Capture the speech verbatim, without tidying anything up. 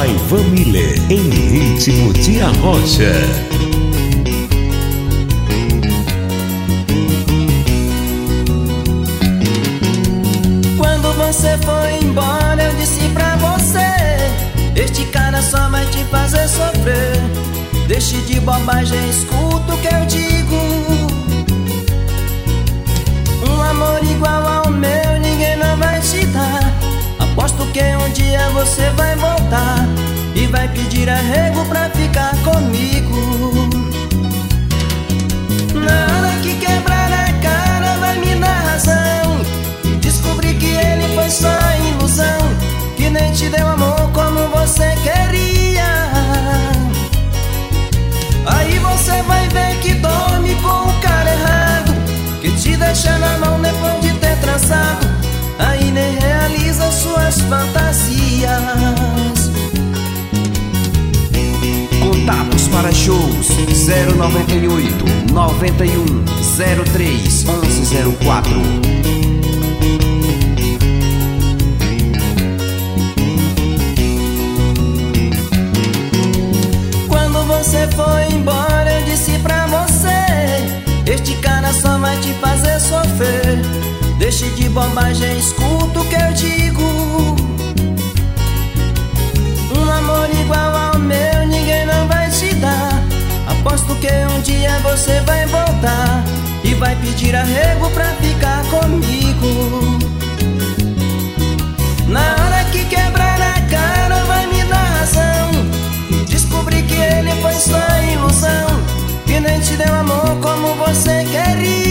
by Van Miller, em ritmo de arrocha. Quando você foi embora, eu disse pra você: este cara só vai te fazer sofrer. Deixe de bobagem, escuta o que eu digo. Um amor igual ao meu ninguém não vai te dar. Aposto que um dia você vai voltar e vai pedir arrego pra ficar comigo. Na hora que quebrar a cara vai me dar razão e descobrir que ele foi só ilusão, que nem te deu amor como você queria. Aí você vai ver que dorme com o cara errado, que te deixa na mão depois de ter trançado. Aí nem realiza suas fantasias. Contatos para shows zero noventa e oito, noventa e um, zero três, onze zero quatro. Quando você foi embora, eu disse pra você: este cara só vai te fazer sofrer. Deixe de bobagem, escuta o que eu digo. Um amor igual ao meu ninguém não vai te dar. Aposto que um dia você vai voltar e vai pedir arrego pra ficar comigo. Na hora que quebrar a cara vai me dar razão e descobrir que ele foi só ilusão, que nem te deu amor como você queria.